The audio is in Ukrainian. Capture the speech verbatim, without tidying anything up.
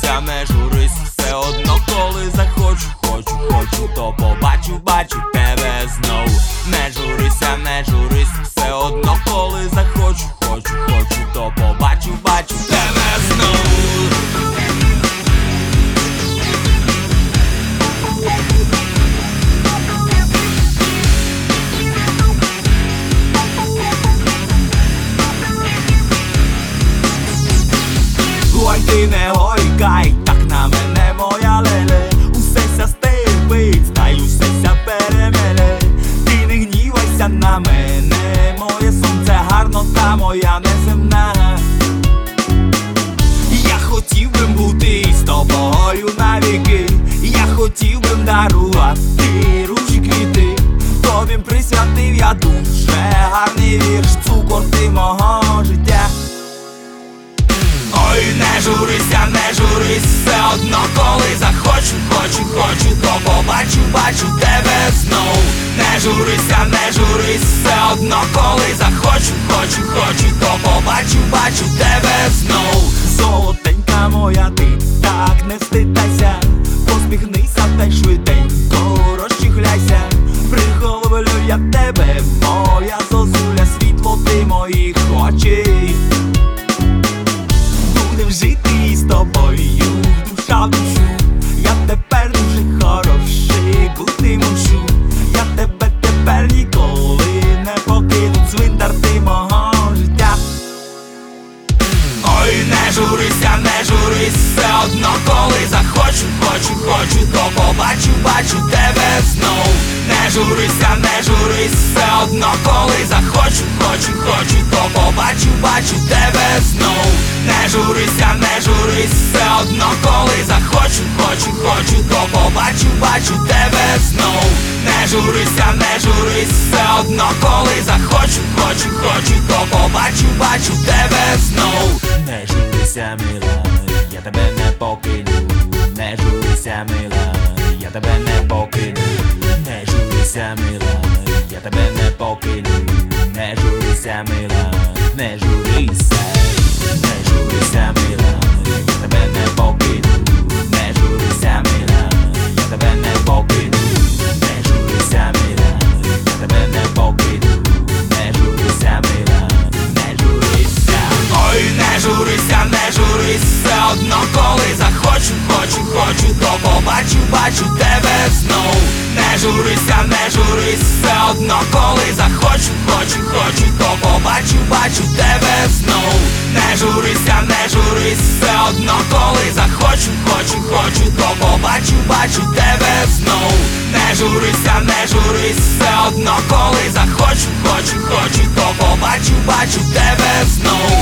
журися, не журись, все одно коли захочу, хочу, хочу, то побачу, бачу тебе знов. Не журися, не журись, все одно коли захочу, хочу, хочу, то побачу, бачу тебе знов. Ой, ти не гойкай, так на мене, моя леле. Усеся степить, та й усеся перемеле. Ти не гнівайся на мене, моє сонце гарно, та моя неземна. Я хотів би бути з тобою навіки. Я хотів би дарувати ружі квіти. Тобі присвятив я дуже гарний вірш, цукор ти мого життя. Ой, не журися, не журись, все одно коли захочу, хочу, хочу, то побачу, бачу тебе знов. Не журися, не журись, все одно коли захочу, хочу, хочу, то побачу, бачу тебе знов. Золотенька моя, ти так не встидайся, посміхнися та й швиденько розчихляйся. Прихоплю я тебе, моя зозуля, світло ти моїх очей. Будем жити з тобою, душа в душу. Я тепер дуже хороший, бути мушу. Я тебе тепер ніколи не покину, цвинтар ти мого життя. Ой, не журися, не журись, все одно коли захочу, хочу, хочу, то побачу, бачу тебе знов. Не журися, не журись, все одно коли захочу, хочу, хочу, то побачу, бачу тебе знов. Не журися, не журись, все одно коли захочу, хочу, хочу, то побачу, бачу тебе знов. Не журися, не журись, все одно коли захочу, хочу, хочу, то побачу, бачу тебе знов. Не журися, мила, я тебе не покину. Не журися, мила, я тебе не покину. Не журися, мила, я тебе не покину. Не журися, мила, не журися. Не журися, мила, я тебе не покину. Не журися, мила, я тебе не покину. Не журися, мила, я тебе не покину. Не журися, мила, не журися. Ой, не журися, не журись, все одно коли захочу, хочу, хочу, то побачу, бачу тебе знов. Не журися, не журись, все одно коли захочу, хочу, хочу, то побачу, бачу тебе знов. Не журися, не журись, все одно коли захочу, хочу, хочу, то побачу, бачу тебе знов. Не журися, не журись, все одно коли захочу, хочу, хочу, то побачу, бачу тебе знов.